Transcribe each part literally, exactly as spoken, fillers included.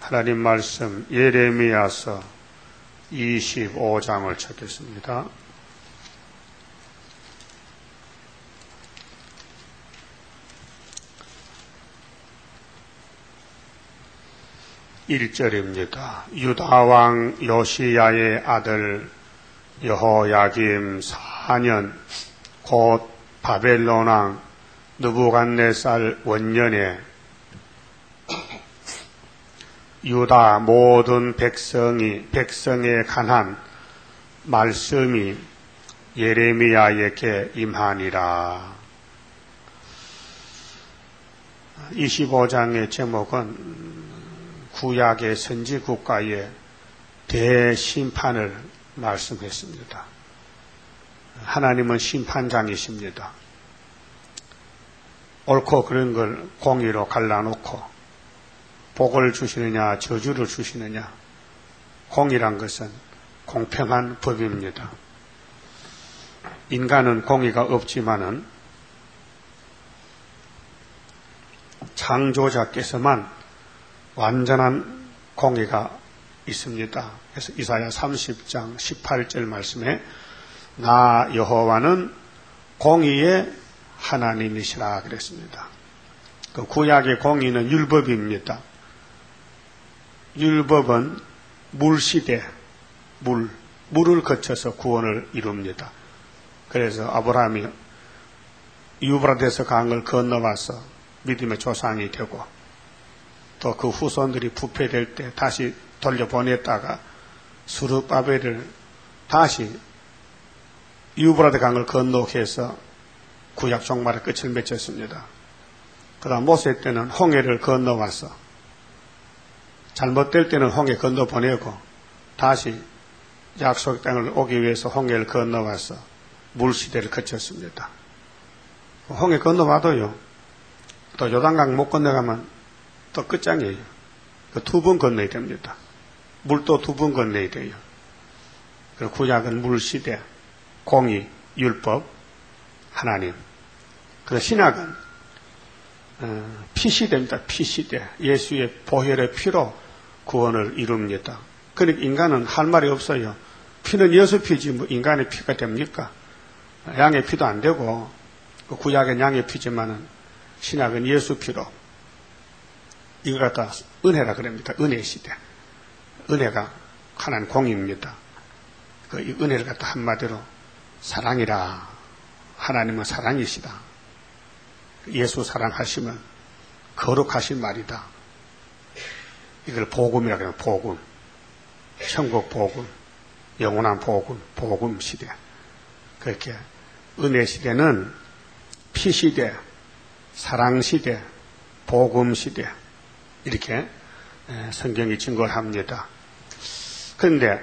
하나님 말씀 예레미야서 이십오 장을 찾겠습니다. 일 절입니다. 유다왕 요시야의 아들 여호야김 사 년 곧 바벨론왕 느부갓네살 원년에 유다 모든 백성이 백성에 관한 말씀이 예레미야에게 임하니라. 이십오 장의 제목은 구약의 선지 국가의 대심판을 말씀했습니다. 하나님은 심판장이십니다. 옳고 그런 걸 공의로 갈라놓고 복을 주시느냐 저주를 주시느냐, 공의란 것은 공평한 법입니다. 인간은 공의가 없지만은 창조자께서만 완전한 공의가 있습니다. 그래서 이사야 삼십 장 십팔 절 말씀에 나 여호와는 공의의 하나님이시라 그랬습니다. 그 구약의 공의는 율법입니다. 율법은 물시대, 물, 물을 거쳐서 구원을 이룹니다. 그래서 아브라함이 유브라데스 강을 건너와서 믿음의 조상이 되고, 또 그 후손들이 부패될 때 다시 돌려보냈다가 스룹바벨을 다시 유브라데 강을 건너게 해서 구약 종말의 끝을 맺었습니다. 그 다음 모세 때는 홍해를 건너와서, 잘못될 때는 홍해 건너보내고 다시 약속 땅을 오기 위해서 홍해를 건너와서 물시대를 거쳤습니다. 홍해 건너와도요, 또 요단강 못 건너가면 또 끝장이에요. 두 번 건너야 됩니다. 물도 두 번 건너야 돼요. 그리고 구약은 물시대, 공의, 율법, 하나님. 그리고 신약은 어, 피시대입니다. 피시대. 예수의 보혈의 피로 구원을 이룹니다. 그러니까 인간은 할 말이 없어요. 피는 예수 피지 뭐 인간의 피가 됩니까? 양의 피도 안 되고, 구약은 양의 피지만은 신약은 예수 피로. 이걸 갖다 은혜라 그럽니다. 은혜 시대. 은혜가 하나님 공입니다. 그 이 은혜를 갖다 한마디로 사랑이라. 하나님은 사랑이시다. 예수 사랑하시면 거룩하신 말이다. 이걸 복음이라 그래요. 복음. 천국 복음. 영원한 복음. 복음 시대. 그렇게 은혜 시대는 피 시대, 사랑 시대, 복음 시대. 이렇게 성경이 증거를 합니다. 그런데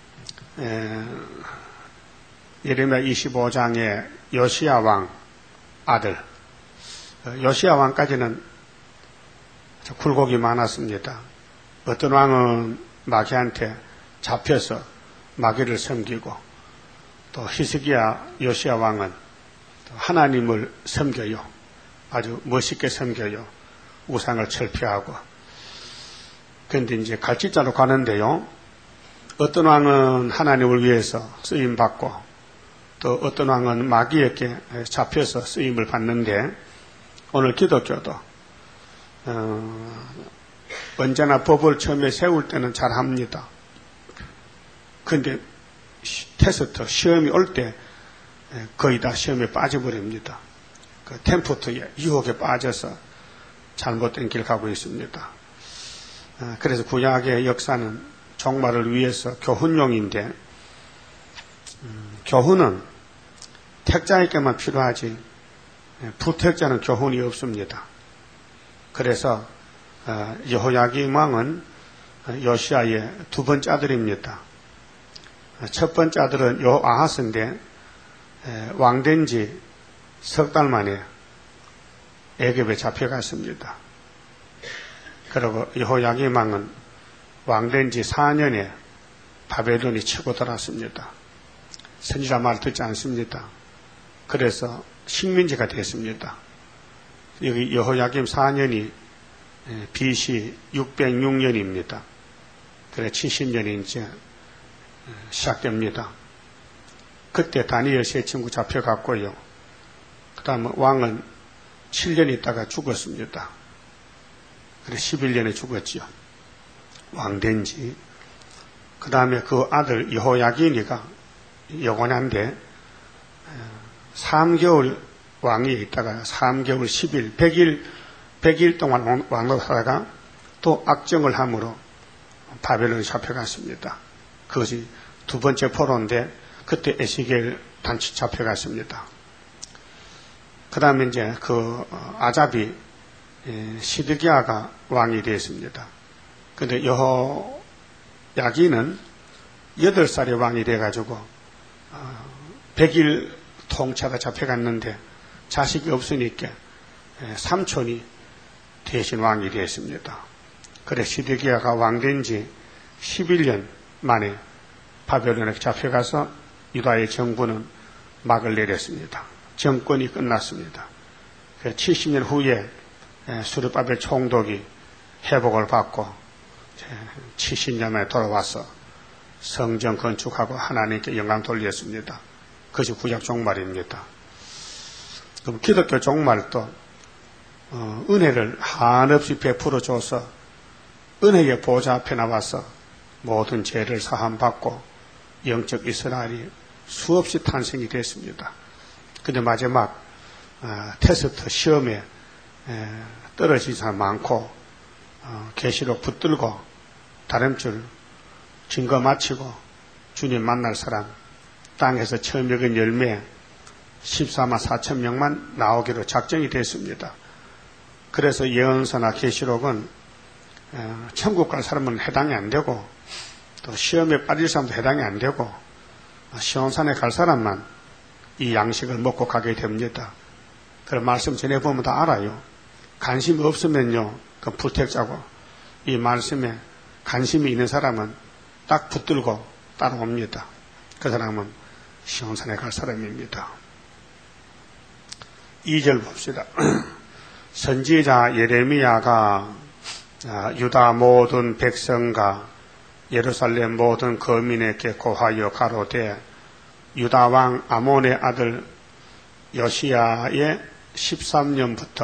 예레미야 이십오 장의 요시야 왕 아들, 요시야 왕까지는 굴곡이 많았습니다. 어떤 왕은 마귀한테 잡혀서 마귀를 섬기고, 또 히스기야 요시야 왕은 하나님을 섬겨요. 아주 멋있게 섬겨요. 우상을 철폐하고. 그런데 이제 갈지자로 가는데요, 어떤 왕은 하나님을 위해서 쓰임 받고, 또 어떤 왕은 마귀에게 잡혀서 쓰임을 받는데, 오늘 기독교도 어, 언제나 법을 처음에 세울 때는 잘합니다. 그런데 테스트 시험이 올 때 거의 다 시험에 빠져버립니다. 그 템프트에 유혹에 빠져서 잘못된 길 가고 있습니다. 어, 그래서 구약의 역사는 종말을 위해서 교훈용인데, 음, 교훈은 택자에게만 필요하지 부택자는 교훈이 없습니다. 그래서 어, 여호야김 왕은 요시야의 두 번째 아들입니다. 첫 번째 아들은 여호아하스인데 왕된 지 석 달 만에 애굽에 잡혀갔습니다. 그리고 여호야김 왕은 왕된 지 사 년에 바벨론이 치고 들어왔습니다. 선지자 말 듣지 않습니다. 그래서 식민지가 됐습니다. 여기 여호야김 사 년이 비씨 육백육 년입니다. 그래 칠십 년이 이제 시작됩니다. 그때 다니엘 세 친구 잡혀갔고요. 그 다음에 왕은 칠 년 있다가 죽었습니다. 그래 십일 년에 죽었지요. 왕된 지. 그 다음에 그 아들 여호야긴이가 영원한데 삼 개월 왕이 있다가 삼 개월 십 일, 백 일, 백 일 동안 왕노하다가 또 악정을 함으로 바벨론에 잡혀갔습니다. 그것이 두 번째 포로인데 그때 에스겔 단체 잡혀갔습니다. 그 다음에 이제 그 아잡이 시드기야가 왕이 되었습니다. 그런데 여호야긴은 여덟 살에 왕이 돼가지고 백 일 통치하다 잡혀갔는데 자식이 없으니까 삼촌이 대신 왕이 되었습니다. 그래 시드기야가 왕된 지 십일 년 만에 바벨론에 잡혀가서 유다의 정부는 막을 내렸습니다. 정권이 끝났습니다. 칠십 년 후에 수르바벨 총독이 회복을 받고 칠십 년 만에 돌아와서 성전 건축하고 하나님께 영광 돌렸습니다. 그것이 구약 종말입니다. 그럼 기독교 종말도 어, 은혜를 한없이 베풀어 줘서 은혜의 보좌 앞에 나와서 모든 죄를 사함받고 영적 이스라엘이 수없이 탄생이 됐습니다. 근데 마지막 어, 테스트 시험에 에, 떨어진 사람 많고 어, 계시록 붙들고 다름줄 증거 마치고 주님 만날 사람 땅에서 처음 먹은 열매 십사만 사천 명만 나오기로 작정이 됐습니다. 그래서 예언서나 계시록은 어, 천국 갈 사람은 해당이 안 되고 또 시험에 빠질 사람도 해당이 안 되고 시온산에 갈 사람만 이 양식을 먹고 가게 됩니다. 그런 말씀 전해보면 다 알아요. 관심이 없으면요, 그 불택자고 이 말씀에 관심이 있는 사람은 딱 붙들고 따라옵니다. 그 사람은 시온산에 갈 사람입니다. 이 절 봅시다. 선지자 예레미야가 유다 모든 백성과 예루살렘 모든 거민에게 고하여 가로되 유다 왕 아몬의 아들 요시야의 십삼 년부터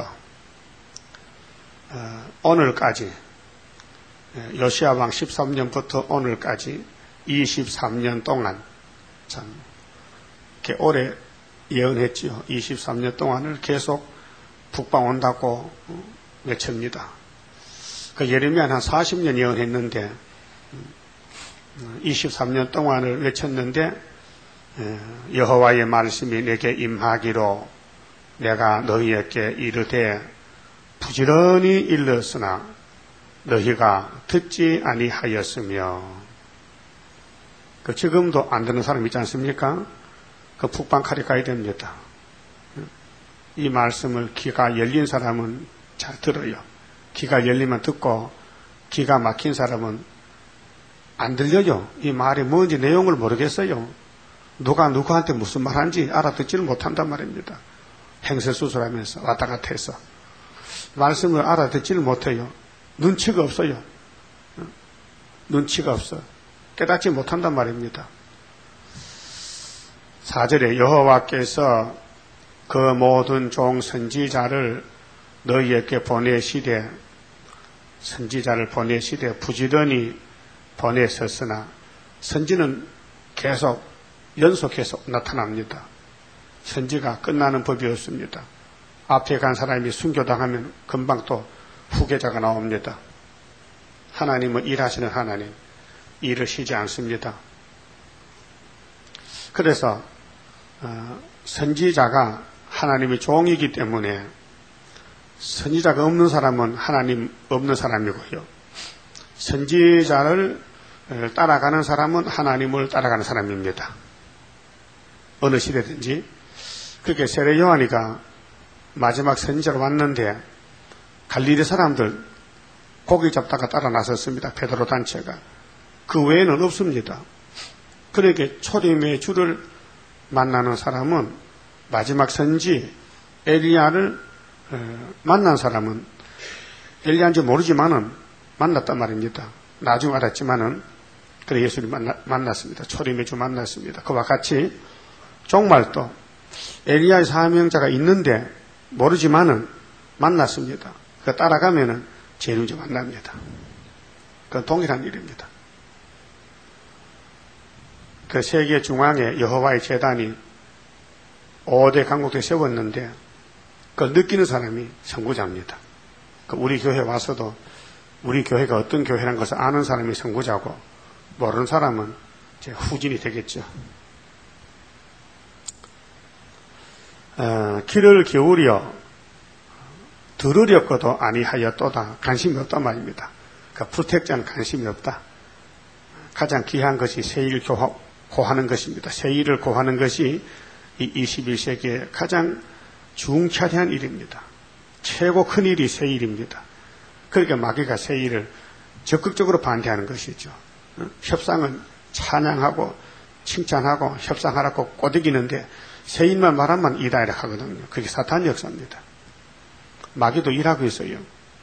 오늘까지 요시야 왕 십삼 년부터 오늘까지 이십삼 년 동안 참 이렇게 오래 예언했지요. 이십삼 년 동안을 계속 북방 온다고 외칩니다. 그 예레미야는 한 사십 년 예언했는데 이십삼 년 동안을 외쳤는데 여호와의 말씀이 내게 임하기로 내가 너희에게 이르되 부지런히 일렀으나 너희가 듣지 아니하였으며 그 지금도 안 듣는 사람 있지 않습니까? 그 북방칼이 가야 됩니다. 이 말씀을 귀가 열린 사람은 잘 들어요. 귀가 열리면 듣고 귀가 막힌 사람은 안 들려요. 이 말이 뭔지 내용을 모르겠어요. 누가 누구한테 무슨 말한지 알아듣지를 못한단 말입니다. 행세수술하면서 왔다 갔다 해서 말씀을 알아듣지를 못해요. 눈치가 없어요. 눈치가 없어. 깨닫지 못한단 말입니다. 사 절에 여호와께서 그 모든 종 선지자를 너희에게 보내시되 선지자를 보내시되 부지런히 보내셨으나 선지는 계속 연속해서 나타납니다. 선지가 끝나는 법이 없습니다. 앞에 간 사람이 순교당하면 금방 또 후계자가 나옵니다. 하나님은 일하시는 하나님, 일을 쉬지 않습니다. 그래서 어, 선지자가 하나님의 종이기 때문에 선지자가 없는 사람은 하나님 없는 사람이고요. 선지자를 따라가는 사람은 하나님을 따라가는 사람입니다. 어느 시대든지. 그렇게 세례 요한이가 마지막 선지자로 왔는데 갈릴리 사람들 고기 잡다가 따라 나섰습니다. 베드로 단체가. 그 외에는 없습니다. 그렇게 초림의 주를 만나는 사람은 마지막 선지 엘리야를 만난 사람은 엘리야인지 모르지만은 만났단 말입니다. 나중에 알았지만은 그래 예수님 만나, 만났습니다. 초림의 주 만났습니다. 그와 같이 종말도 엘리야의 사명자가 있는데 모르지만은 만났습니다. 그 따라가면은 재림주 만납니다. 그건 동일한 일입니다. 그 세계 중앙에 여호와의 제단이 오 대 강국에 세웠는데 그걸 느끼는 사람이 선구자입니다. 그 우리 교회 와서도 우리 교회가 어떤 교회라는 것을 아는 사람이 선구자고 모르는 사람은 이제 후진이 되겠죠. 어, 길을 기울여 들으려거도 아니하였도다. 관심이 없단 말입니다. 그러니까 불택자는 관심이 없다. 가장 귀한 것이 세일 교화, 고하는 것입니다. 세일을 고하는 것이 이 이십일 세기의 가장 중차대한 일입니다. 최고 큰 일이 세일입니다. 그러니까 마귀가 세일을 적극적으로 반대하는 것이죠. 협상은 찬양하고 칭찬하고 협상하라고 꼬드기는데 세일만 말하면 이다이라 하거든요. 그게 사탄 역사입니다. 마귀도 일하고 있어요.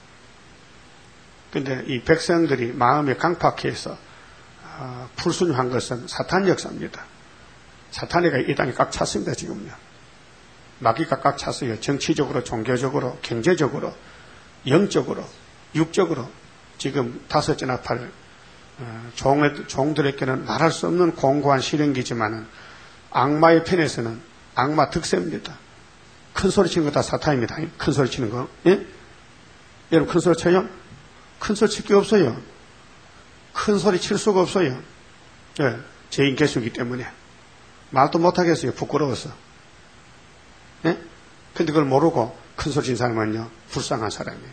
근데 이 백성들이 마음에 강팍해서 어, 불순종한 것은 사탄 역사입니다. 사탄이가 이 땅에 꽉 찼습니다. 지금요. 마귀가 꽉 찼어요. 정치적으로, 종교적으로, 경제적으로, 영적으로, 육적으로. 지금 다섯째 나팔 어, 종, 종들에게는 말할 수 없는 공고한 시련기지만은 악마의 편에서는 악마 득세입니다. 큰 소리 치는 거 다 사탄입니다. 큰 소리 치는 거. 예? 여러분 큰 소리 쳐요? 큰 소리 칠 게 없어요. 큰 소리 칠 수가 없어요. 예, 죄인 개수이기 때문에. 말도 못하겠어요. 부끄러워서. 예? 근데 그걸 모르고 큰 소리 친 사람은요, 불쌍한 사람이에요.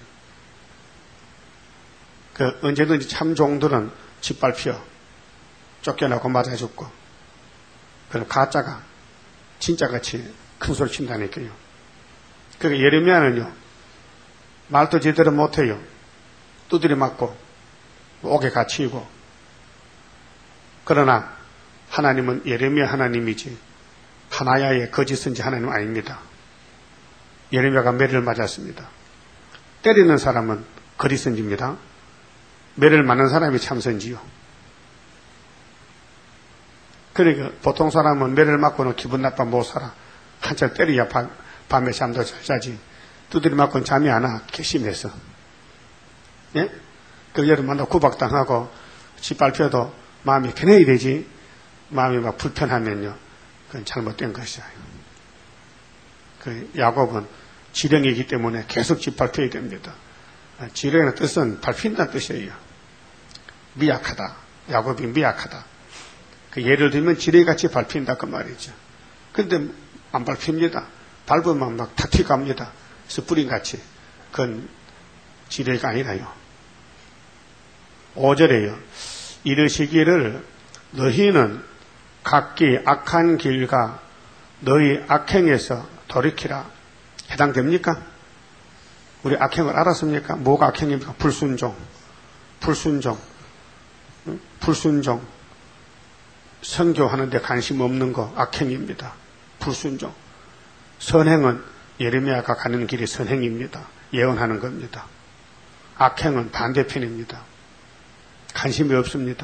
그, 언제든지 참 종들은 짓밟혀. 쫓겨나고 맞아 죽고. 그럼 가짜가 진짜같이 큰 소리 친다니까요. 그러니까 예레미야는요, 말도 제대로 못해요. 두드려 맞고, 옥에 갇히고. 그러나 하나님은 예레미야 하나님이지 하나야의 거짓 선지 하나님 아닙니다. 예레미야가 매를 맞았습니다. 때리는 사람은 거짓 선지입니다. 매를 맞는 사람이 참 선지요. 그러니까 보통 사람은 매를 맞고는 기분 나빠 못 살아. 한참 때려야 밤, 밤에 잠도 잘 자지. 두드려 맞고는 잠이 안 와. 괘씸해서. 예? 그 여름 만나 구박당하고 짓밟혀도 마음이 편해야 되지. 마음이 막 불편하면요, 그건 잘못된 것이에요. 그 야곱은 지령이기 때문에 계속 짓밟혀야 됩니다. 지령의 뜻은 밟힌다는 뜻이에요. 미약하다. 야곱이 미약하다. 그 예를 들면 지렁이같이 밟힌다 그 말이죠. 근데 안 밟힙니다. 밟으면 막 탁 튀갑니다. 스프링같이. 그건 지렁이가 아니라요. 오 절에요. 이르시기를 너희는 각기 악한 길과 너희 악행에서 돌이키라. 해당됩니까? 우리 악행을 알았습니까? 뭐가 악행입니까? 불순종, 불순종, 불순종. 선교하는데 관심 없는 거 악행입니다. 불순종. 선행은 예레미야가 가는 길이 선행입니다. 예언하는 겁니다. 악행은 반대편입니다. 관심이 없습니다.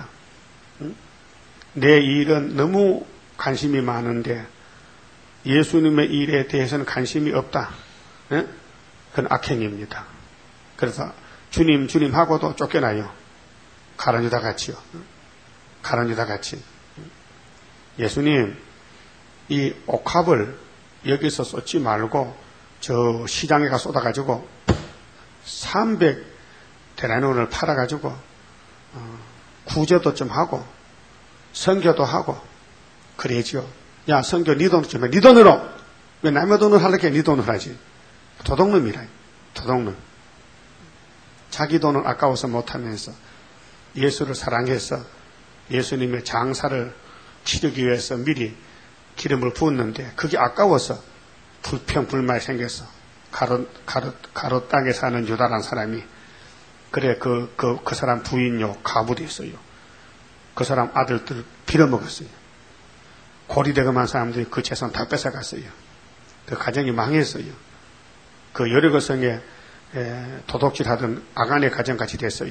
내 일은 너무 관심이 많은데 예수님의 일에 대해서는 관심이 없다. 그건 악행입니다. 그래서 주님 주님 하고도 쫓겨나요. 가룟유다 같이요. 가룟유다 같이. 예수님 이 옥합을 여기서 쏟지 말고 저 시장에 가 쏟아가지고 삼백 데나리온을 팔아가지고 어, 구제도 좀 하고 선교도 하고 그래야죠. 야 선교 네 돈으로 좀 해. 네 돈으로. 왜 남의 돈을 하려고 해. 네 돈으로 하지. 도둑놈이라. 도둑놈. 자기 돈은 아까워서 못하면서 예수를 사랑해서 예수님의 장사를 치르기 위해서 미리 기름을 부었는데 그게 아까워서 불평 불만이 생겨서 가롯, 가롯, 가롯 땅에 사는 유다란 사람이 그래 그, 그, 그 사람 부인요 가부도 있어요. 그 사람 아들들 빌어먹었어요. 고리대금한 사람들이 그 재산 다 뺏어갔어요. 그 가정이 망했어요. 그 여리고성에 에, 도둑질하던 아간의 가정같이 됐어요.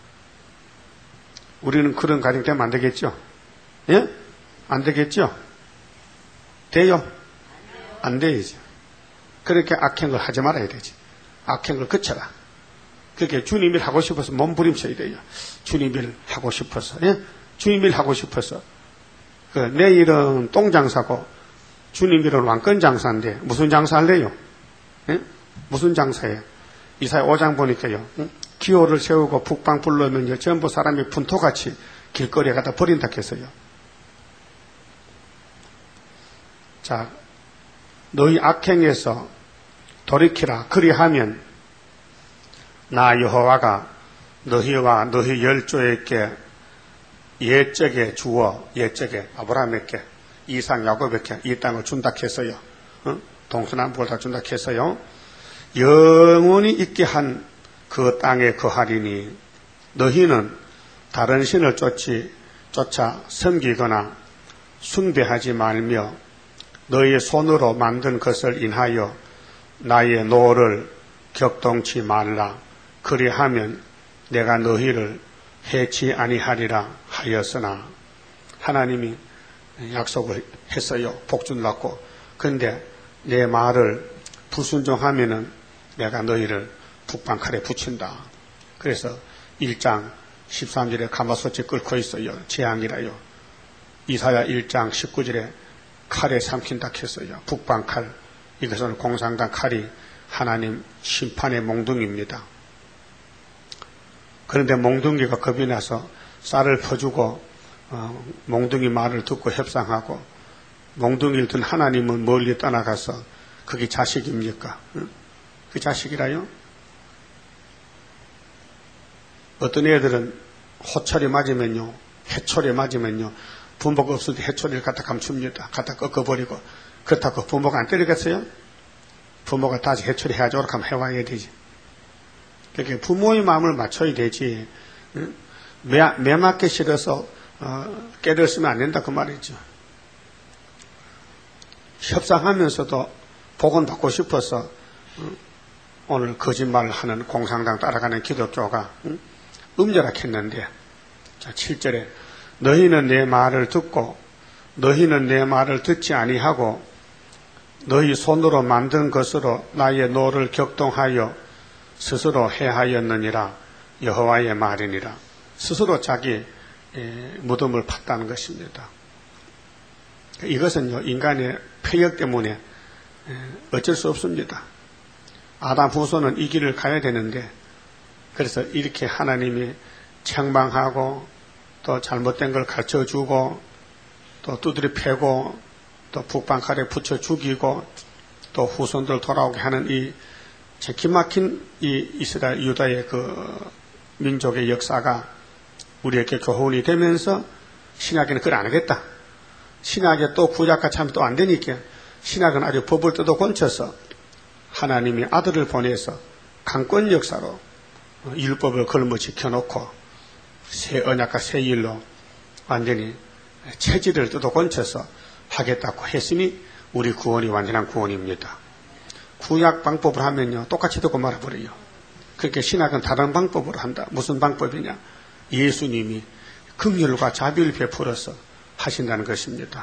우리는 그런 가정 되면 안 되겠죠? 예? 안 되겠죠? 돼요? 안 되죠. 그렇게 악행을 하지 말아야 되지. 악행을 그쳐라. 그렇게 주님 일 하고 싶어서 몸부림쳐야 돼요. 주님 일 하고 싶어서, 예? 주님 일 하고 싶어서. 그 내일은 똥장사고 주님 일은 왕권 장사인데 무슨 장사 할래요? 예? 무슨 장사예요? 이사야 오 장 보니까요. 응? 기호를 세우고 북방 불러면 전부 사람이 분토같이 길거리에 갖다 버린다 했어요. 자, 너희 악행에서 돌이키라. 그리하면 나 여호와가 너희와 너희 열조에게 옛적에 주어 옛적에 아브라함에게 이삭 야곱에게 이 땅을 준다 했어요. 어? 동서남북을 다 준다 했어요. 영원히 있게 한 그 땅에 거하리니 너희는 다른 신을 쫓지, 쫓아 섬기거나 숭배하지 말며 너희의 손으로 만든 것을 인하여 나의 노를 격동치 말라. 그리하면 내가 너희를 해치 아니하리라 하였으나 하나님이 약속을 했어요. 복준 받고. 그런데 내 말을 불순종하면은 내가 너희를 북방 칼에 붙인다. 그래서 일 장 십삼 절에 가마솥이 끓고 있어요. 재앙이라요. 이사야 일 장 십구 절에 칼에 삼킨다 했어요. 북방 칼. 이것은 공산당 칼이 하나님 심판의 몽둥이입니다. 그런데 몽둥이가 겁이 나서 쌀을 퍼주고 어, 몽둥이 말을 듣고 협상하고 몽둥이를 든 하나님은 멀리 떠나가서 그게 자식입니까? 응? 그 자식이라요? 어떤 애들은 호철이 맞으면요, 해철이 맞으면요, 부모가 없을 때 해철이를 갖다 감춥니다. 갖다 꺾어버리고. 그렇다고 부모가 안 때리겠어요? 부모가 다시 해철이 해야지, 오락 하면 해와야 되지. 그렇게 부모의 마음을 맞춰야 되지. 응? 매, 매 맞게 싫어서, 어, 깨를 쓰면 안 된다, 그 말이죠. 협상하면서도 복은 받고 싶어서, 응? 오늘 거짓말을 하는 공산당 따라가는 기독교가, 응? 음절악했는데, 자, 칠 절에 너희는 내 말을 듣고 너희는 내 말을 듣지 아니하고 너희 손으로 만든 것으로 나의 노를 격동하여 스스로 해하였느니라. 여호와의 말이니라. 스스로 자기 무덤을 팠다는 것입니다. 이것은요, 인간의 폐역 때문에 어쩔 수 없습니다. 아담 후손은 이 길을 가야 되는데, 그래서 이렇게 하나님이 책망하고 또 잘못된 걸 가르쳐주고 또 두드려 패고 또 북방칼에 붙여 죽이고 또 후손들 돌아오게 하는 이 기막힌 이 이스라엘 유다의 그 민족의 역사가 우리에게 교훈이 되면서 신약에는 그걸 안 하겠다. 신약에 또 구약과 참 또 안 되니까 신약은 아주 법을 뜯어 건쳐서 하나님이 아들을 보내서 강권 역사로 율법을 걸머 지켜놓고 새 언약과 새 일로 완전히 체질을 뜯어 건쳐서 하겠다고 했으니 우리 구원이 완전한 구원입니다. 구약 방법을 하면요, 똑같이 듣고 말아버려요. 그렇게 신학은 다른 방법으로 한다. 무슨 방법이냐? 예수님이 긍휼과 자비를 베풀어서 하신다는 것입니다.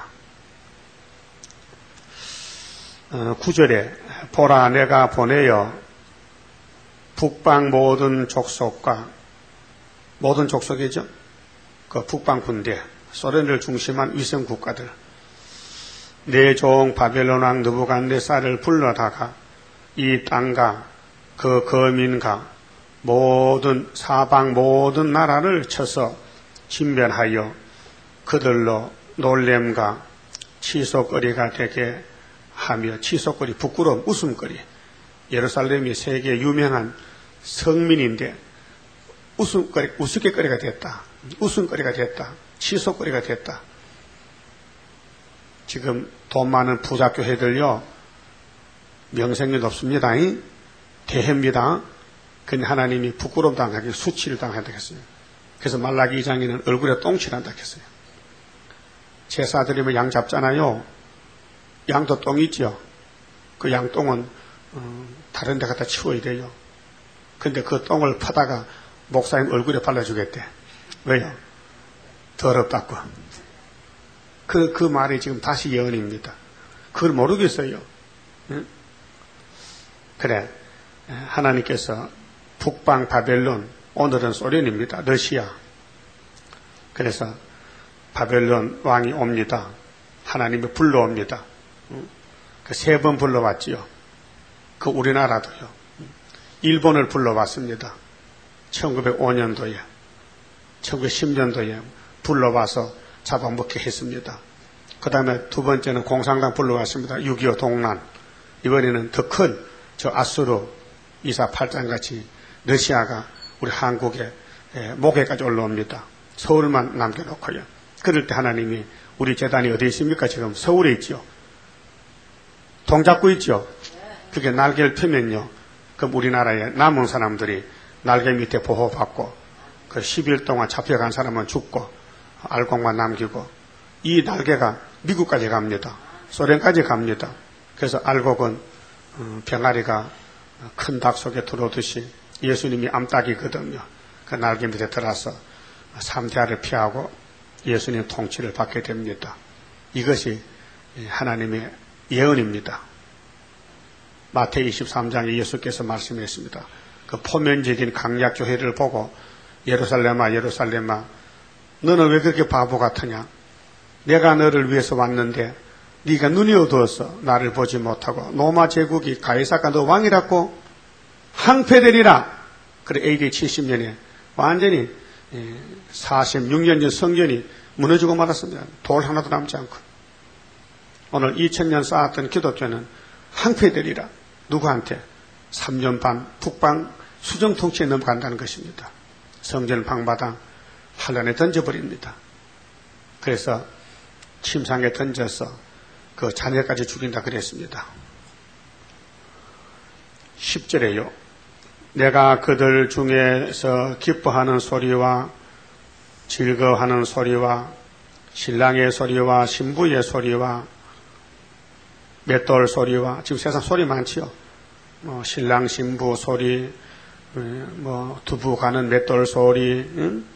어, 구 절에 보라 내가 보내어 북방 모든 족속과 모든 족속이죠. 그 북방 군대, 소련을 중심한 위성 국가들, 내 종 바벨론 왕 느부갓네살을 불러다가 이 땅과 그 거민과 모든 사방 모든 나라를 쳐서 진멸하여 그들로 놀램과 치솟거리가 되게 하며, 치솟거리, 부끄러움, 웃음거리. 예루살렘이 세계 유명한 성민인데 웃음거리, 우스갯거리가 됐다. 웃음거리가 됐다. 치솟거리가 됐다. 지금 돈 많은 부자교회들요, 명성이 높습니다. 대해입니다. 근데 하나님이 부끄러움 당하기, 수치를 당한다 했어요. 그래서 말라기 이 장에는 얼굴에 똥칠한다 했어요. 제사 드리면 양 잡잖아요. 양도 똥이 있죠. 그 양똥은 어, 다른 데 갖다 치워야 돼요. 근데 그 똥을 퍼다가 목사님 얼굴에 발라주겠대. 왜요? 더럽다고. 그, 그 말이 지금 다시 예언입니다. 그걸 모르겠어요. 응? 그래. 하나님께서 북방 바벨론, 오늘은 소련입니다. 러시아. 그래서 바벨론 왕이 옵니다. 하나님이 불러옵니다. 그 세 번 불러왔지요. 그 우리나라도요. 일본을 불러왔습니다. 천구백오 년도에, 천구백십 년도에 불러와서 잡아먹게 했습니다. 그 다음에 두 번째는 공산당 불러왔습니다. 육이오 동란. 이번에는 더 큰 저 아수르 이사팔장 같이 러시아가 우리 한국에 목에까지 올라옵니다. 서울만 남겨놓고요. 그럴 때 하나님이 우리 재단이 어디 있습니까? 지금 서울에 있죠. 동 잡고 있죠. 그게 날개를 펴면요. 그럼 우리나라의 남은 사람들이 날개 밑에 보호받고 그 십 일 동안 잡혀간 사람은 죽고 알곡만 남기고 이 날개가 미국까지 갑니다. 소련까지 갑니다. 그래서 알곡은 병아리가 큰 닭 속에 들어오듯이 예수님이 암탉이거든요. 그 날개 밑에 들어서 삼대하를 피하고 예수님 통치를 받게 됩니다. 이것이 하나님의 예언입니다. 마태복음 이십삼 장에 예수께서 말씀했습니다. 그 포면적인 강약교회를 보고 예루살렘아 예루살렘아 너는 왜 그렇게 바보 같으냐? 내가 너를 위해서 왔는데 네가 눈이 어두워서 나를 보지 못하고 로마 제국이 가이사가 너 왕이라고 항폐되리라. 그래 에이디 칠십 년에 완전히 사십육 년 전 성전이 무너지고 말았습니다. 돌 하나도 남지 않고. 오늘 이천 년 쌓았던 기독교는 항폐되리라. 누구한테? 삼 년 반 북방 수정 통치에 넘어간다는 것입니다. 성전 방바닥 한란에 던져버립니다. 그래서 침상에 던져서 그 자녀까지 죽인다 그랬습니다. 십 절에요. 내가 그들 중에서 기뻐하는 소리와 즐거워하는 소리와 신랑의 소리와 신부의 소리와 맷돌 소리와 지금 세상 소리 많지요. 뭐 신랑 신부 소리, 뭐 두부 가는 맷돌 소리. 응?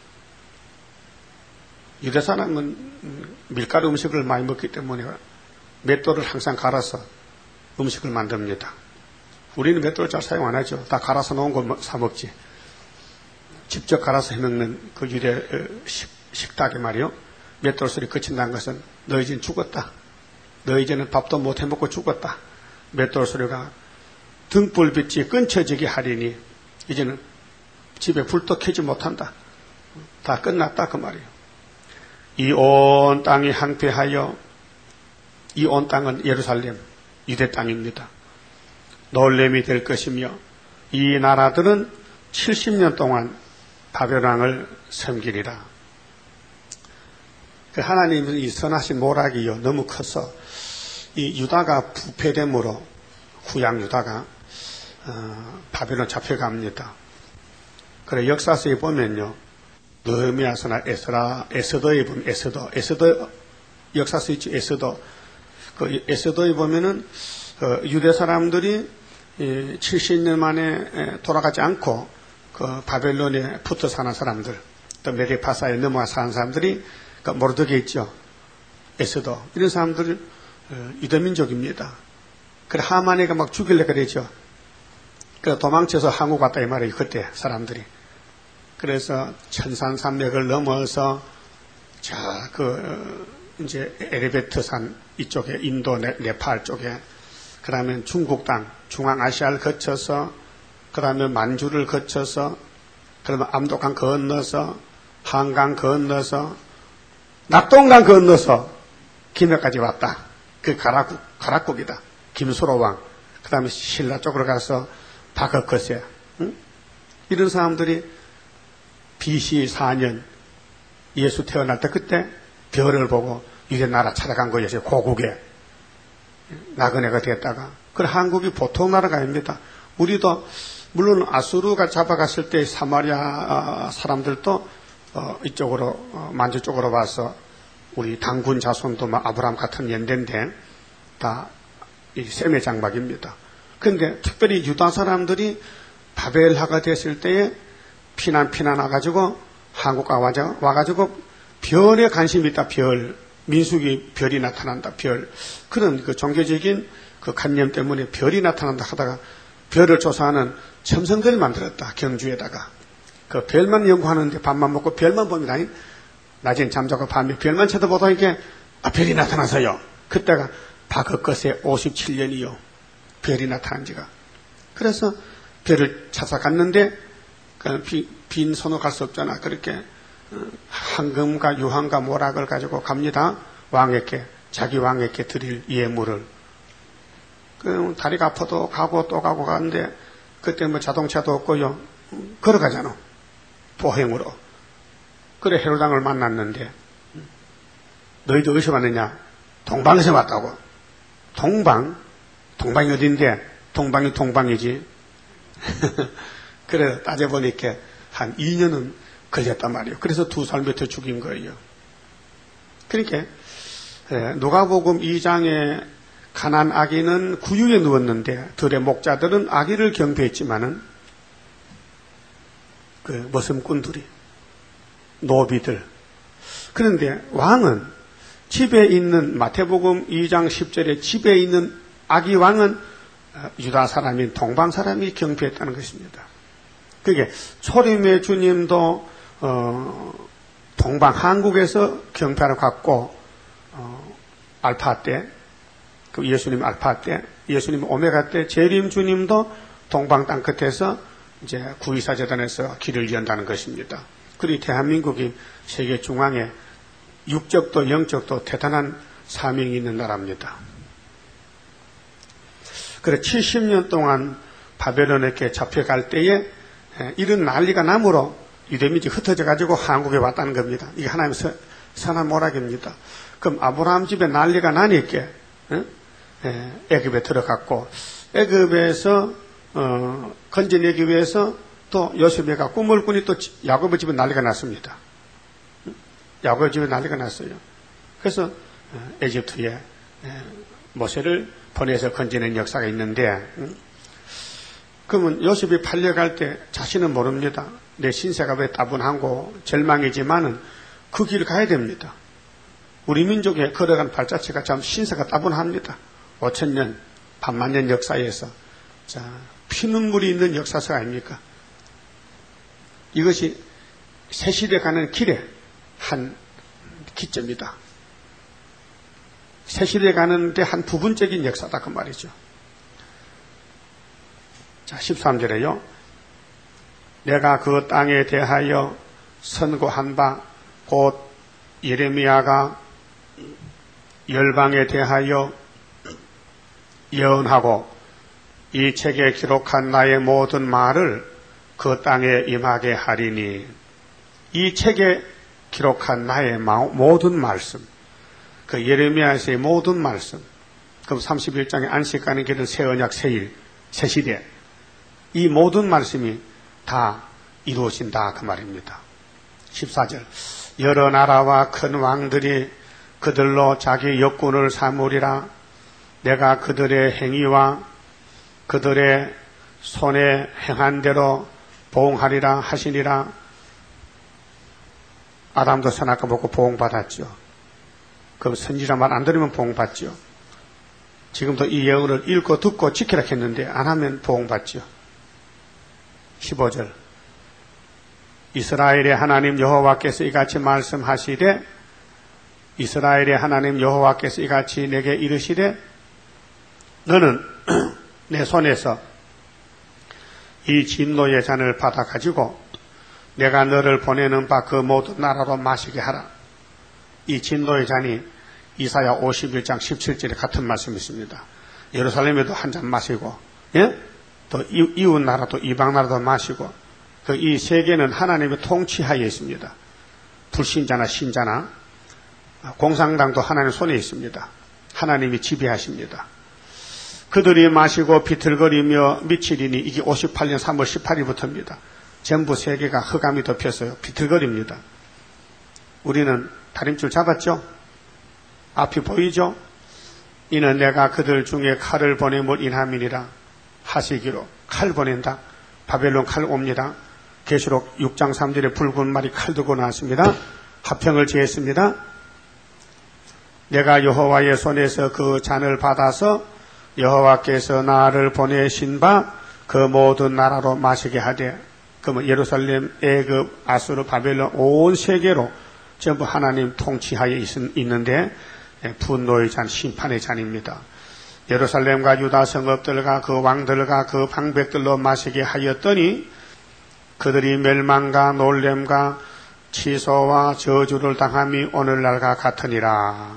유대 사람은 밀가루 음식을 많이 먹기 때문에 맷돌을 항상 갈아서 음식을 만듭니다. 우리는 맷돌을 잘 사용 안 하죠. 다 갈아서 놓은 거 사 먹지. 직접 갈아서 해먹는 그 유대 식탁이 말이요. 맷돌 소리 그친다는 것은 너 이제는 죽었다. 너 이제는 밥도 못 해먹고 죽었다. 맷돌 소리가 등불빛이 끊쳐지게 하리니 이제는 집에 불도 켜지 못한다. 다 끝났다 그 말이에요. 이 온 땅이 항폐하여 이 온 땅은 예루살렘 유대 땅입니다. 놀램이 될 것이며 이 나라들은 칠십 년 동안 바벨 왕을 섬기리라. 하나님은 이 선하신 모락이요 너무 커서 이 유다가 부패됨으로 후양 유다가 어, 바벨론 잡혀갑니다. 그래 역사서에 보면요. 느헤미야서나 에스라, 에스더에 보면 에스더, 에스더 역사서 있죠. 에스더. 그 에스더에 보면은 그 유대 사람들이 칠십 년 만에 돌아가지 않고 그 바벨론에 붙어 사는 사람들, 또 메데파사에 넘어가 사는 사람들이 그 모르드게 있죠. 에스더 이런 사람들 유대 민족입니다. 그래 하만이가 막 죽일래 그랬죠. 그래 도망쳐서 한국 왔다 이 말이에요. 그때 사람들이. 그래서 천산산맥을 넘어서 자, 그 이제 에르베트산 이쪽에 인도 네, 네팔 쪽에 그다음에 중국 땅 중앙아시아를 거쳐서 그다음에 만주를 거쳐서 그러면 압록강 건너서 한강 건너서 낙동강 건너서 김해까지 왔다. 그 가락국 가락국이다. 김수로 왕. 그다음에 신라 쪽으로 가서 다거거세. 응? 이런 사람들이 비씨 사 년 예수 태어날 때 그때 별을 보고 유대 나라 찾아간 거였어요. 고국에 나그네가 됐다가. 그 한국이 보통 나라가 아닙니다. 우리도 물론 아수르가 잡아갔을 때 사마리아 사람들도 어, 이쪽으로 어, 만주 쪽으로 와서 우리 당군 자손도 막 아브라함 같은 연대인데 다 이 셈의 장막입니다. 그런데 특별히 유다 사람들이 바벨하가 됐을 때에 피난 피난 와가지고 한국 와가지고, 와가지고 별에 관심이 있다. 별. 민수기 별이 나타난다. 별. 그런 그 종교적인 그 관념 때문에 별이 나타난다 하다가 별을 조사하는 첨성들을 만들었다. 경주에다가. 그 별만 연구하는데 밥만 먹고 별만 봅니다. 낮엔 잠자고 밤에 별만 쳐다보다니까 아, 별이 나타나서요. 그때가 박흑것의 오십칠 년이요. 별이 나타난 지가. 그래서 별을 찾아갔는데 그 빈 손으로 갈 수 없잖아. 그렇게 황금과 유황과 모락을 가지고 갑니다. 왕에게, 자기 왕에게 드릴 예물을. 그 다리가 아파도 가고 또 가고 가는데 그때 뭐 자동차도 없고요. 걸어가잖아. 보행으로. 그래 헤로당을 만났는데 너희도 어디서 왔느냐? 동방에서 왔다고. 동방? 동방이 어딘데? 동방이 동방이지. 그래 따져보니까 한 이 년은 걸렸단 말이에요. 그래서 두 살 밑에 죽인 거예요. 그러니까 누가복음 이 장에 가난 아기는 구유에 누웠는데 들의 목자들은 아기를 경배했지만은 그 머슴꾼들이 노비들. 그런데 왕은 집에 있는 마태복음 이 장 십 절에 집에 있는 아기 왕은 유다 사람인 동방 사람이 경배했다는 것입니다. 그게 초림의 주님도 어, 동방 한국에서 경배하러 갔고 어, 알파 때, 그 예수님 알파 때, 예수님 오메가 때, 재림 주님도 동방 땅 끝에서 이제 구이사 재단에서 길을 연다는 것입니다. 그리고 대한민국이 세계 중앙에 육적도 영적도 대단한 사명이 있는 나라입니다. 그래 칠십 년 동안 바벨론에게 잡혀갈 때에 이런 난리가 나므로 유대민족이 흩어져 가지고 한국에 왔다는 겁니다. 이게 하나님의 서, 선한 모락입니다. 그럼 아브라함 집에 난리가 나니까 애굽에 들어갔고 애굽에서 어, 건져내기 위해서 또 요셉이가 꿈을 꾸니 또 야곱의 집에 난리가 났습니다. 야곱의 집에 난리가 났어요. 그래서 에집트에 모세를 보내서 건져낸 역사가 있는데 그러면 요셉이 팔려갈 때 자신은 모릅니다. 내 신세가 왜 따분하고 절망이지만은 그 길을 가야 됩니다. 우리 민족에 걸어간 발자취가 참 신세가 따분합니다. 오천 년, 반만 년 역사에서 자 피눈물이 있는 역사서 아닙니까? 이것이 새시대 가는 길에 한 기점이다. 새시대 가는데 한 부분적인 역사다 그 말이죠. 자, 십삼 절에요. 내가 그 땅에 대하여 선고한 바 곧 예레미야가 열방에 대하여 예언하고 이 책에 기록한 나의 모든 말을 그 땅에 임하게 하리니 이 책에 기록한 나의 모든 말씀 그 예레미야에서의 모든 말씀 그럼 삼십일 장의 안식 가는 길은 새 언약 새일 새시대 이 모든 말씀이 다 이루어진다 그 말입니다. 십사 절 여러 나라와 큰 왕들이 그들로 자기 역군을 삼으리라. 내가 그들의 행위와 그들의 손에 행한 대로 보응하리라 하시니라. 아담도 선악과 먹고 보응받았죠. 그럼 선지자 말 안 들으면 보응받죠. 지금도 이 예언을 읽고 듣고 지키라 했는데 안 하면 보응받죠. 십오 절 이스라엘의 하나님 여호와께서 이같이 말씀하시되 이스라엘의 하나님 여호와께서 이같이 내게 이르시되 너는 내 손에서 이 진노의 잔을 받아 가지고 내가 너를 보내는 바 그 모든 나라로 마시게 하라. 이 진노의 잔이 이사야 오십일 장 십칠 절에 같은 말씀이 있습니다. 예루살렘에도 한 잔 마시고 예? 또 이웃 나라도 이방 나라도 마시고 그 이 세계는 하나님의 통치하에 있습니다. 불신자나 신자나 공산당도 하나님 손에 있습니다. 하나님이 지배하십니다. 그들이 마시고 비틀거리며 미치리니 이게 오십팔 년 삼월 십팔일부터입니다. 전부 세계가 흑암이 덮였어요. 비틀거립니다. 우리는 다림줄 잡았죠? 앞이 보이죠? 이는 내가 그들 중에 칼을 보내물 인함이니라 하시기로 칼 보낸다. 바벨론 칼 옵니다. 계시록 육 장 삼 절에 붉은 말이 칼 들고 나왔습니다. 화평을 지었습니다. 내가 여호와의 손에서 그 잔을 받아서 여호와께서 나를 보내신 바 그 모든 나라로 마시게 하되, 그러면 예루살렘, 애굽, 아수르, 바벨론 온 세계로 전부 하나님 통치하에 있는데 분노의 잔, 심판의 잔입니다. 예루살렘과 유다 성읍들과 그 왕들과 그 방백들로 마시게 하였더니 그들이 멸망과 놀램과 취소와 저주를 당함이 오늘날과 같으니라.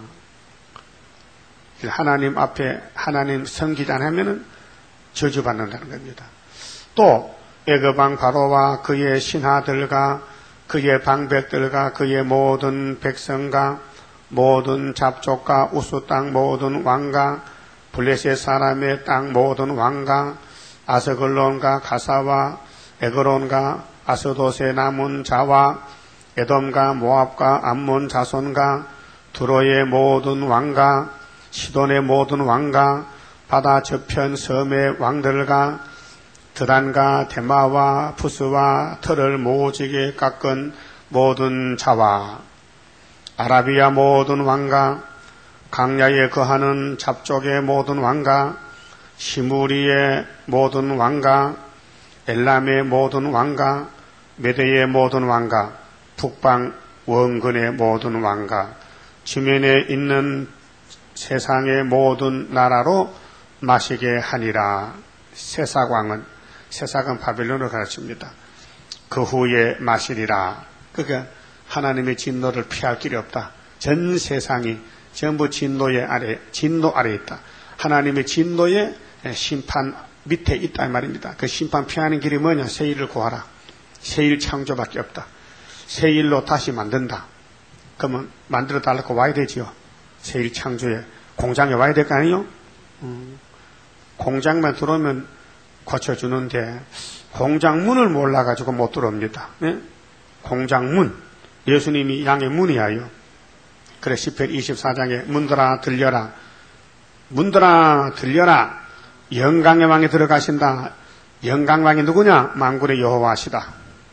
하나님 앞에 하나님 섬기지 않으면 저주받는다는 겁니다. 또 애굽왕 바로와 그의 신하들과 그의 방백들과 그의 모든 백성과 모든 잡족과 우수 땅 모든 왕과 블레셋 사람의 땅 모든 왕과 아스글론과 가사와 에그론과 아스돗의 남은 자와 에돔과 모압과 암몬 자손과 두로의 모든 왕과 시돈의 모든 왕과 바다 저편 섬의 왕들과 드단과 데마와 푸스와 털을 모지게 깎은 모든 자와 아라비아 모든 왕과 강야에 거하는 잡족의 모든 왕과 시무리의 모든 왕과 엘람의 모든 왕과 메대의 모든 왕과 북방 원근의 모든 왕과 주변에 있는 세상의 모든 나라로 마시게 하니라. 세삭왕은, 세삭은 바벨론을 가르칩니다. 그 후에 마시리라. 그러니까 하나님의 진노를 피할 길이 없다. 전 세상이 전부 진노의 아래, 진노 아래 있다. 하나님의 진노의 심판 밑에 있다 이 말입니다. 그 심판 피하는 길이 뭐냐? 새 일을 구하라. 새 일 창조밖에 없다. 새 일로 다시 만든다. 그러면 만들어 달라고 와야 되지요. 새 일 창조에 공장에 와야 될 거 아니에요? 음, 공장만 들어오면 고쳐주는데 공장문을 몰라가지고 못 들어옵니다. 네? 공장문, 예수님이 양의 문이야요. 그래 시편 이십사 장에 문들아 들려라, 문들아 들려라, 영광의 왕이 들어가신다. 영광왕이 누구냐? 만군의 여호와시다.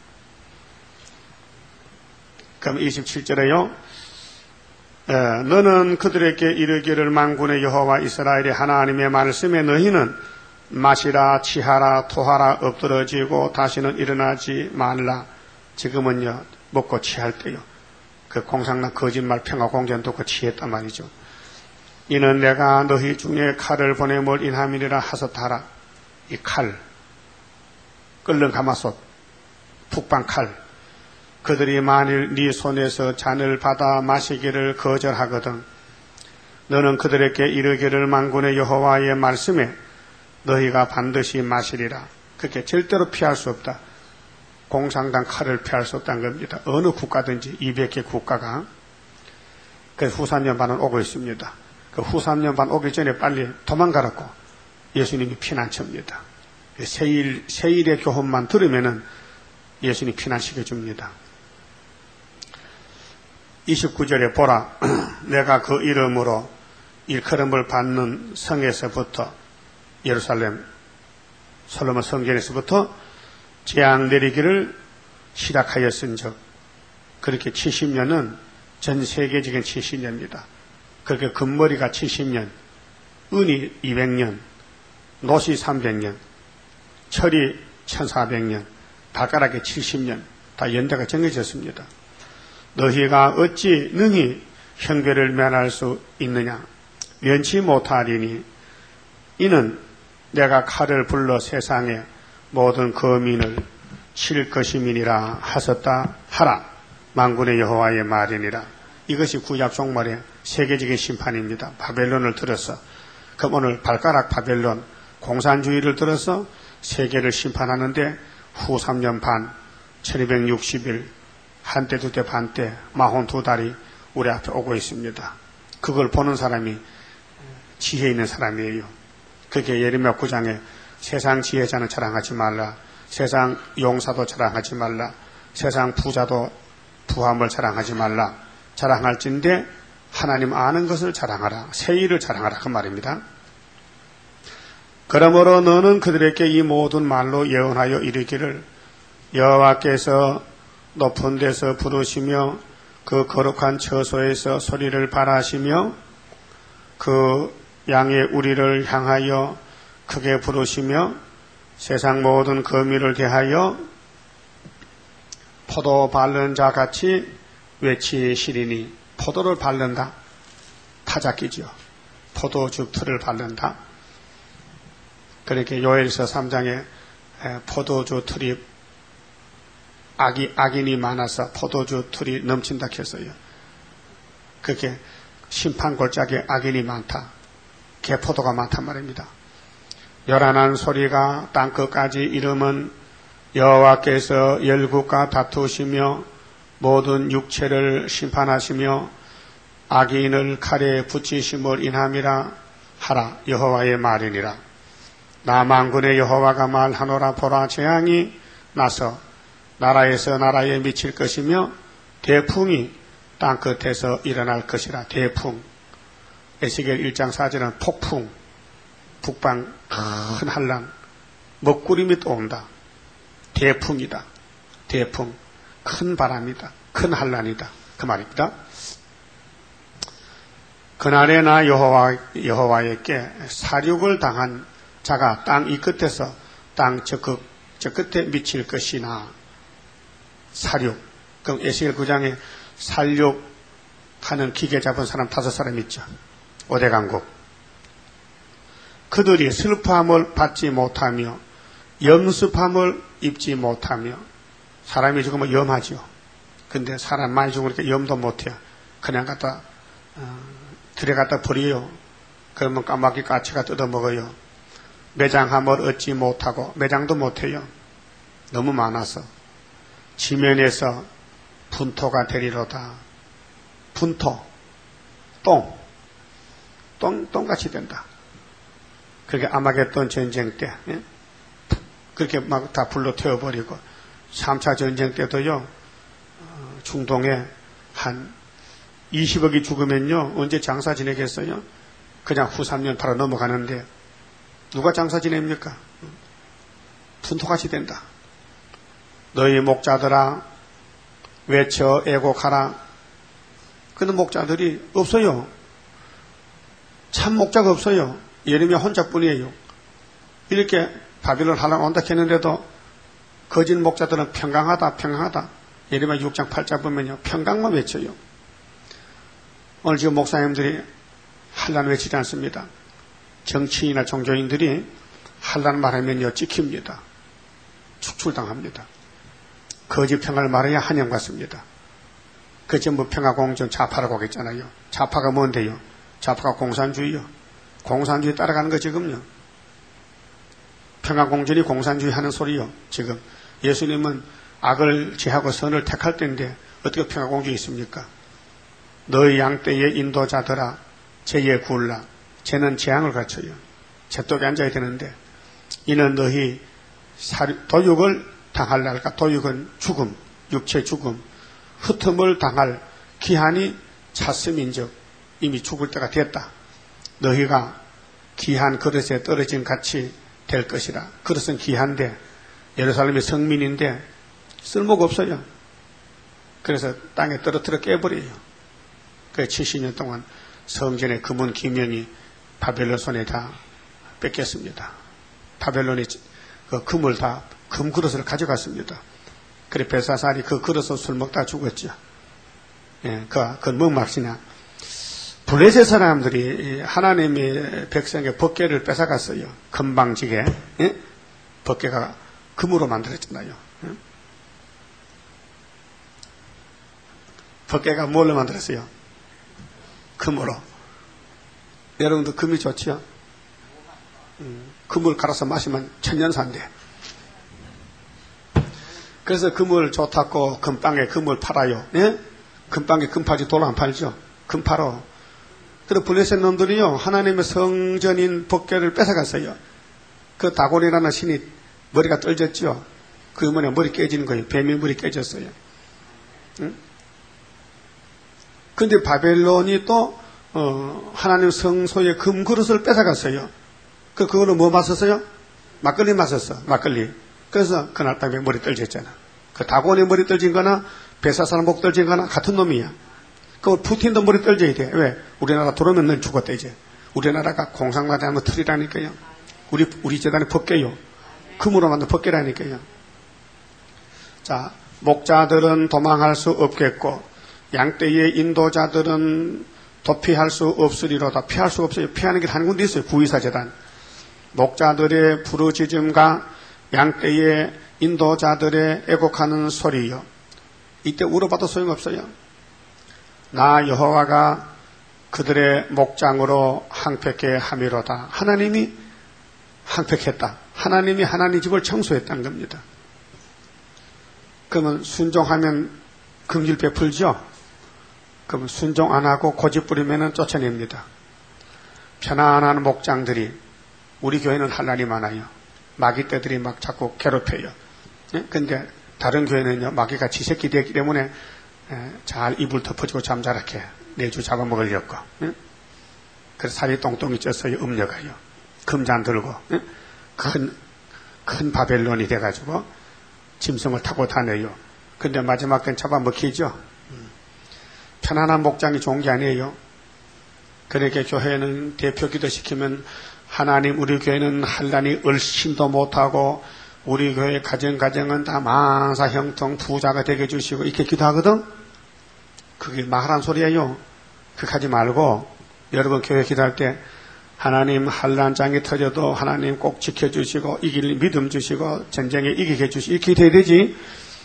그럼 이십칠 절에요. 에, 너는 그들에게 이르기를 만군의 여호와 이스라엘의 하나님의 말씀에 너희는 마시라, 취하라, 토하라, 엎드러지고 다시는 일어나지 말라. 지금은요 먹고 취할 때요. 그 공상난 거짓말 평화 공전 듣고 취했단 말이죠. 이는 내가 너희 중에 칼을 보내물 인함이니라 하셨하라. 이 칼, 끓는 가마솥, 북방 칼. 그들이 만일 네 손에서 잔을 받아 마시기를 거절하거든 너는 그들에게 이르기를 만군의 여호와의 말씀에 너희가 반드시 마시리라. 그렇게 절대로 피할 수 없다. 공산당 칼을 피할 수 없다는 겁니다. 어느 국가든지 이백 개 국가가. 그 후삼년반은 오고 있습니다. 그 후삼년반 오기 전에 빨리 도망가라고 예수님이 피난처입니다. 세일, 세일의 교훈만 들으면은 예수님이 피난시켜줍니다. 이십구 절에 보라, 내가 그 이름으로 일컬음을 받는 성에서부터 예루살렘 솔로몬 성전에서부터 재앙 내리기를 시작하였은즉 그렇게 칠십 년은 전 세계적인 칠십 년입니다. 그렇게 금머리가 칠십 년, 은이 이백 년, 노시 삼백 년, 철이 천사백 년, 발가락이 칠십 년 다 연대가 정해졌습니다. 너희가 어찌 능히 형벌을 면할 수 있느냐? 면치 못하리니 이는 내가 칼을 불러 세상에 모든 거민을 칠 것임이니라 하셨다 하라. 만군의 여호와의 말이니라. 이것이 구약 종말의 세계적인 심판입니다. 바벨론을 들어서, 그럼 오늘 발가락 바벨론 공산주의를 들어서 세계를 심판하는데 후 삼 년 반, 천이백육십 일, 한때 두때 반때, 마흔 두 달이 우리 앞에 오고 있습니다. 그걸 보는 사람이 지혜 있는 사람이에요. 그게 예레미야 구 장에 세상 지혜자는 자랑하지 말라, 세상 용사도 자랑하지 말라, 세상 부자도 부함을 자랑하지 말라. 자랑할진대 하나님 아는 것을 자랑하라, 새 일을 자랑하라 그 말입니다. 그러므로 너는 그들에게 이 모든 말로 예언하여 이르기를 여호와께서 높은 데서 부르시며 그 거룩한 처소에서 소리를 발하시며 그 양의 우리를 향하여 크게 부르시며 세상 모든 거미를 대하여 포도 바른 자 같이 외치시리니. 포도를 바른다. 타작기죠. 포도즙 틀을 바른다. 그렇게 요엘서 삼 장에 포도주 틀이 악이, 악인이 많아서 포도주 틀이 넘친다 했어요. 그렇게 심판 골짜기에 악인이 많다. 개포도가 많단 말입니다. 요란한 소리가 땅끝까지 이름은 여호와께서 열국과 다투시며 모든 육체를 심판하시며 악인을 칼에 붙이심을 인함이라 하라. 여호와의 말이니라. 나 만군의 여호와가 말하노라. 보라, 재앙이 나서 나라에서 나라에 미칠 것이며 대풍이 땅끝에서 일어날 것이라. 대풍. 에스겔 일 장 사 절은 폭풍, 북방 큰 한란, 먹구름이 또 온다. 대풍이다. 대풍. 큰 바람이다. 큰 한란이다. 그 말입니다. 그날에 나 여호와, 여호와에게 사륙을 당한 자가 땅 이 끝에서 땅 저 끝, 저 끝에 미칠 것이나. 사륙. 그럼 에스겔 구 장에 살육하는 기계 잡은 사람 다섯 사람 있죠. 오대강국. 그들이 슬퍼함을 받지 못하며 염습함을 입지 못하며. 사람이 죽으면 염하죠. 근데 사람 많이 죽으니까 염도 못해요. 그냥 갖다 어, 들여갖다 버려요. 그러면 까마귀 까치가 뜯어먹어요. 매장함을 얻지 못하고 매장도 못해요. 너무 많아서. 지면에서 분토가 되리로다. 분토, 똥, 똥, 똥같이 된다. 그렇게 아마겟돈 전쟁 때 예? 그렇게 막 다 불로 태워버리고 삼 차 전쟁 때도요. 중동에 한 이십억이 죽으면요. 언제 장사 지내겠어요? 그냥 후 삼 년 바로 넘어가는데 누가 장사 지냅니까? 분토같이 된다. 너희 목자들아 외쳐 애곡하라. 그런 목자들이 없어요. 참 목자가 없어요. 예레미야 혼자뿐이에요. 이렇게 바빌론 하려고 온다 했는데도 거짓 목자들은 평강하다 평강하다. 예레미야 육 장 팔 장 보면요. 평강만 외쳐요. 오늘 지금 목사님들이 한란 외치지 않습니다. 정치인이나 종교인들이 한란 말하면요. 찍힙니다. 축출당합니다. 거짓 평화를 말해야 환영받습니다. 그 전부 평화공정 좌파라고 하겠잖아요. 좌파가 뭔데요? 좌파가 공산주의요. 공산주의 따라가는 거 지금요. 평화공전이 공산주의 하는 소리요. 지금 예수님은 악을 제하고 선을 택할 때인데 어떻게 평화공주가 있습니까? 너희 양떼의 인도자들아 제에 굴라. 쟤는 재앙을 갖춰요. 잿독에 앉아야 되는데 이는 너희 도육을 당할 날까. 도육은 죽음, 육체 죽음, 흩음을 당할 기한이 찼음인즉 이미 죽을 때가 됐다. 너희가 귀한 그릇에 떨어진 같이 될 것이라. 그릇은 귀한데 예루살렘의 성민인데 쓸모가 없어요. 그래서 땅에 떨어뜨려 깨버려요. 그 칠십 년 동안 성전의 금은 기명이 바벨론 손에 다 뺏겼습니다. 바벨론이 그 금을 다 금 그릇을 가져갔습니다. 그래 벨사살이 그 그릇을 술 먹다 죽었죠. 예, 그, 그건 뭔 말이냐. 블레셋 사람들이 하나님의 백성의 법궤를 뺏어갔어요. 금방지게. 예? 법궤가 금으로 만들었잖아요. 예? 법궤가 뭘로 만들었어요? 금으로. 여러분도 금이 좋지요? 음, 금을 갈아서 마시면 천년산대. 그래서 금을 좋다고 금방에 금을 팔아요. 예? 금방에 금 팔지 돌 안 팔죠. 금 팔어. 그래서 블레셋 놈들이요. 하나님의 성전인 법궤를 뺏어갔어요. 그 다곤이라는 신이 머리가 떨어졌죠. 그 뭐냐 머리 깨지는 거예요. 뱀이 머리 깨졌어요. 응? 근데 바벨론이 또 어, 하나님 성소의 금 그릇을 뺏어갔어요. 그, 그거는 뭐 마셨어요? 막걸리 마셨어. 막걸리. 그래서 그날 밤에 머리 떨어졌잖아. 그 다곤이 머리 떨어진 거나 베사사는 목 떨어진 거나 같은 놈이야. 그 푸틴도 머리 떨어져야 돼. 왜? 우리나라 들어오면 넌 죽었다 이제. 우리나라가 공상마다 하면 틀이라니까요. 우리, 우리 재단이 법계요. 금으로 만든 법계라니까요. 자, 목자들은 도망할 수 없겠고, 양떼의 인도자들은 도피할 수 없으리로다. 피할 수 없어요. 피하는 게 한 군데 있어요. 구의사 재단. 목자들의 부르짖음과 양떼의 인도자들의 애곡하는 소리요. 이때 울어봐도 소용없어요. 나 여호와가 그들의 목장으로 항폐케 함이로다. 하나님이 항폐했다. 하나님이 하나님 집을 청소했다는 겁니다. 그러면 순종하면 긍휼 베풀죠? 그러면 순종 안 하고 고집 부리면 쫓아냅니다. 편안한 목장들이, 우리 교회는 할 날이 많아요. 마귀떼들이 막 자꾸 괴롭혀요. 예? 근데 다른 교회는요, 마귀가 지새끼 되기 때문에 예, 잘 이불 덮어주고 잠자랗게 내주 잡아먹으려고. 예? 그래서 살이 똥똥이 쪄서요, 음녀가요. 금잔 들고, 예? 큰, 큰 바벨론이 돼가지고 짐승을 타고 다녀요. 근데 마지막 땐 잡아먹히죠. 음. 편안한 목장이 좋은 게 아니에요. 그러니까 교회는 대표 기도시키면 하나님, 우리 교회는 한란이 얼씬도 못하고 우리 교회 가정 가정은 다 만사 형통 부자가 되게 해주시고 이렇게 기도하거든. 그게 말한 소리예요. 그렇게 하지 말고 여러분 교회 기도할 때 하나님 한란장이 터져도 하나님 꼭 지켜주시고 이길 믿음 주시고 전쟁에 이기게 해주시고 이렇게 돼야 되지.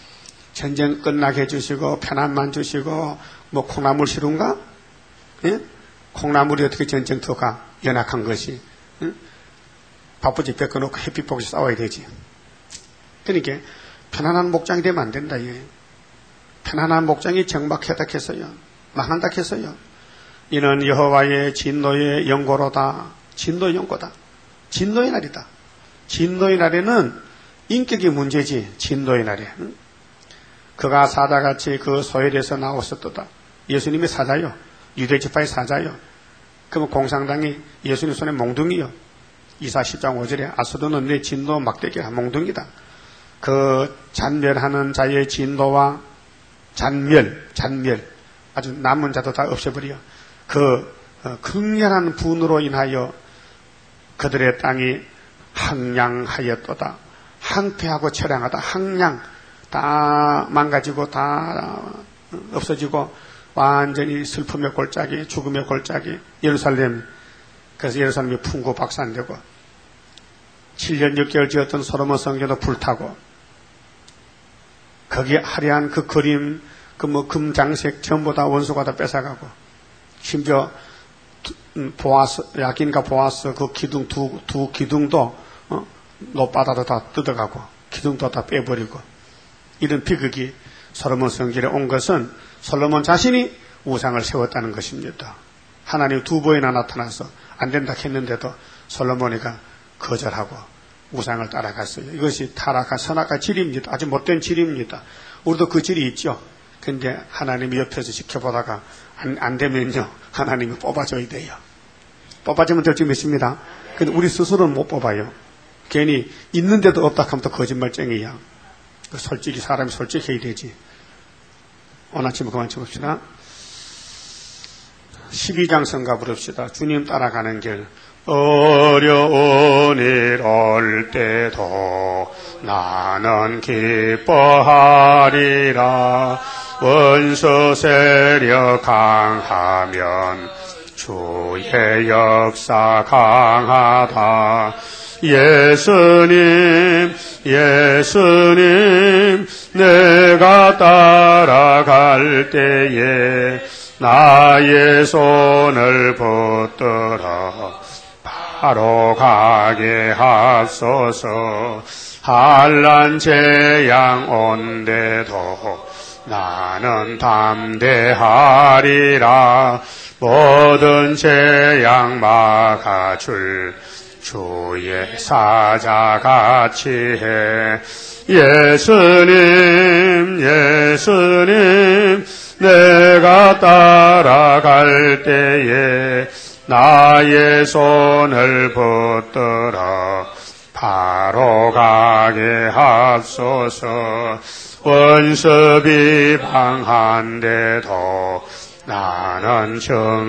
전쟁 끝나게 해주시고 편안만 주시고 뭐 콩나물 싫은가? 예? 콩나물이 어떻게 전쟁터가 연약한 것이. 응? 바쁘지 뺏겨놓고 햇빛 보고 싸워야 되지. 그러니까 편안한 목장이 되면 안 된다. 예. 편안한 목장이 정박하다 했어요. 망한다 했어요. 이는 여호와의 진노의 영고로다. 진노의 영고다. 진노의 날이다. 진노의 날에는 인격이 문제지. 진노의 날에. 응? 그가 사자같이 그 소열에서 나오셨도다. 예수님이 사자요. 유대지파의 사자요. 그러면 공산당이 예수님 손에 몽둥이요. 이사 십 장 오 절에 아수도는 내 진노 막대기라 몽둥이다. 그 잔멸하는 자의 진노와 잔멸, 잔멸 아주 남은 자도 다 없애버려. 그 어, 극렬한 분으로 인하여 그들의 땅이 항량하였도다. 항폐하고 처량하다. 항량 다 망가지고 다 없어지고 완전히 슬픔의 골짜기, 죽음의 골짜기, 예루살렘. 그래서 예루살렘이 풍고 박산되고 칠 년 육 개월 지었던 솔로몬 성전도 불타고 거기에 화려한 그 그림, 그 뭐 금장색 전부 다 원수가 다 뺏어가고 심지어 보아스, 야긴과 보아스 그 기둥 두, 두 기둥도 어? 노바다도 다 뜯어가고 기둥도 다 빼버리고 이런 비극이 솔로몬 성전에 온 것은 솔로몬 자신이 우상을 세웠다는 것입니다. 하나님 두 번이나 나타나서 안 된다 했는데도 솔로몬이가 거절하고 우상을 따라갔어요. 이것이 타락한 선악한 질입니다. 아주 못된 질입니다. 우리도 그 질이 있죠. 근데 하나님이 옆에서 지켜보다가 안, 안 되면요 하나님이 뽑아줘야 돼요. 뽑아주면 될 줄 믿습니다. 근데 우리 스스로는 못 뽑아요. 괜히 있는데도 없다 하면 또 거짓말쟁이야. 솔직히 사람이 솔직해야 되지. 오늘 아침에 그만 쳐봅시다. 십이 장 성가 부릅시다. 주님 따라가는 길. 어려운 일 올 때도 나는 기뻐하리라. 원수 세력 강하면 주의 역사 강하다. 예수님 예수님 내가 따라갈 때에 나의 손을 붙들어 바로 가게 하소서. 한란 재앙 온데도 나는 담대하리라. 모든 재앙 막아줄 주의 사자같이 해. 예수님 예수님 내가 따라갈 때에 나의 손을 붙들어 바로 가게 하소서. 원수 비방한데도 나는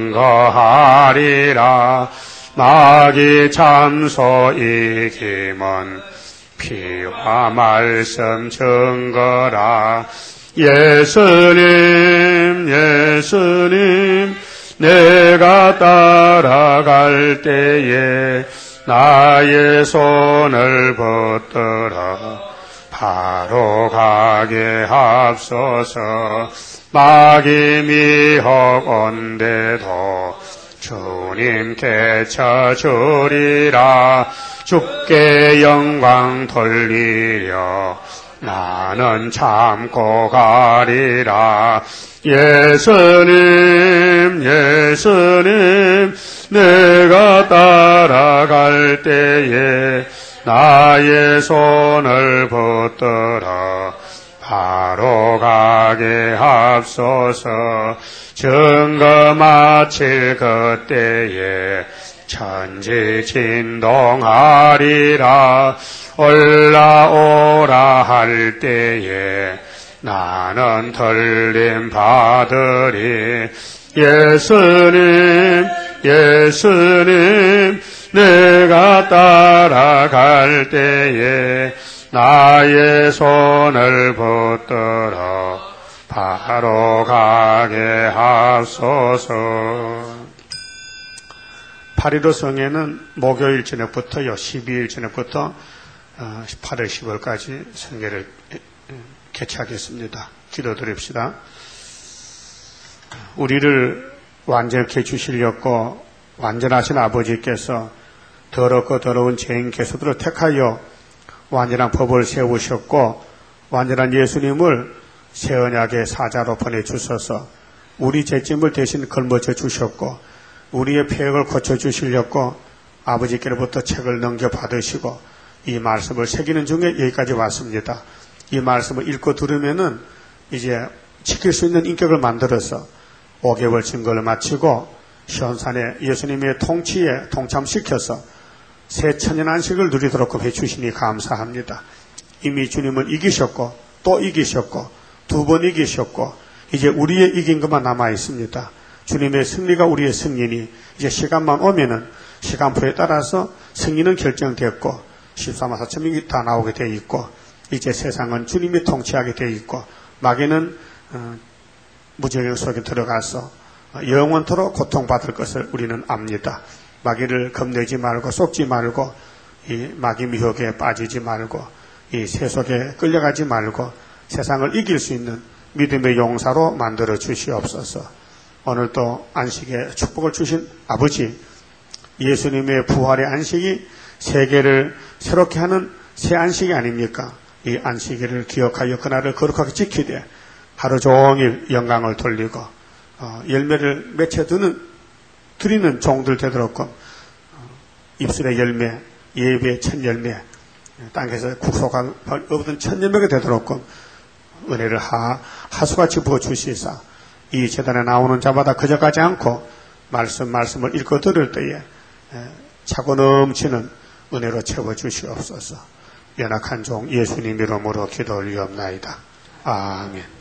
증거하리라. 마귀 참소 이김은 피와 말씀 증거라. 예수님 예수님 내가 따라갈 때에 나의 손을 붙들어 바로 가게 하소서. 마귀 미혹 온데도 주님께 쳐주리라. 주께 영광 돌리려 나는 참고 가리라. 예수님 예수님 내가 따라갈 때에 나의 손을 붙들어 바로 가게 하소서. 증거 마칠 그때에 천지 진동하리라. 올라오라 할 때에 나는 들림 받으리. 예수님 예수님 내가 따라갈 때에 나의 손을 붙들어 바로 가게 하소서. 팔일오 성회는 목요일 저녁부터요, 십이일 저녁부터 십팔일, 십오일까지 성회를 개최하겠습니다. 기도드립시다. 우리를 완전케 주시려고 완전하신 아버지께서 더럽고 더러운 죄인 개수들을 택하여 완전한 법을 세우셨고 완전한 예수님을 새 언약의 사자로 보내주셔서 우리 죄짐을 대신 걸머져 주셨고 우리의 폐역을 고쳐주시려고 아버지께로부터 책을 넘겨받으시고 이 말씀을 새기는 중에 여기까지 왔습니다. 이 말씀을 읽고 들으면은 이제 지킬 수 있는 인격을 만들어서 오 개월 증거를 마치고 시온산에 예수님의 통치에 동참시켜서 새 천년 안식을 누리도록 해주시니 감사합니다. 이미 주님은 이기셨고 또 이기셨고 두 번 이기셨고 이제 우리의 이긴 것만 남아 있습니다. 주님의 승리가 우리의 승리니 이제 시간만 오면은 시간표에 따라서 승리는 결정됐고 십사만 사천 명이 다 나오게 돼 있고 이제 세상은 주님이 통치하게 돼 있고 마귀는 어, 무정령 속에 들어가서 영원토록 고통받을 것을 우리는 압니다. 마귀를 겁내지 말고 속지 말고 이 마귀 미혹에 빠지지 말고 이 세속에 끌려가지 말고 세상을 이길 수 있는 믿음의 용사로 만들어 주시옵소서. 오늘도 안식에 축복을 주신 아버지, 예수님의 부활의 안식이 세계를 새롭게 하는 새 안식이 아닙니까? 이 안식일을 기억하여 그날을 거룩하게 지키되 하루 종일 영광을 돌리고 어, 열매를 맺혀드는 드리는 종들 되도록 어, 입술의 열매, 예배의 첫 열매, 땅에서 국소가 얻은 첫 열매가 되도록 은혜를 하, 하수같이 부어주시사 이 재단에 나오는 자마다 거저가지 않고 말씀 말씀을 읽고 들을 때에 차고 넘치는 은혜로 채워주시옵소서. 연약한 종 예수님 이름으로 기도 올리옵나이다. 아멘.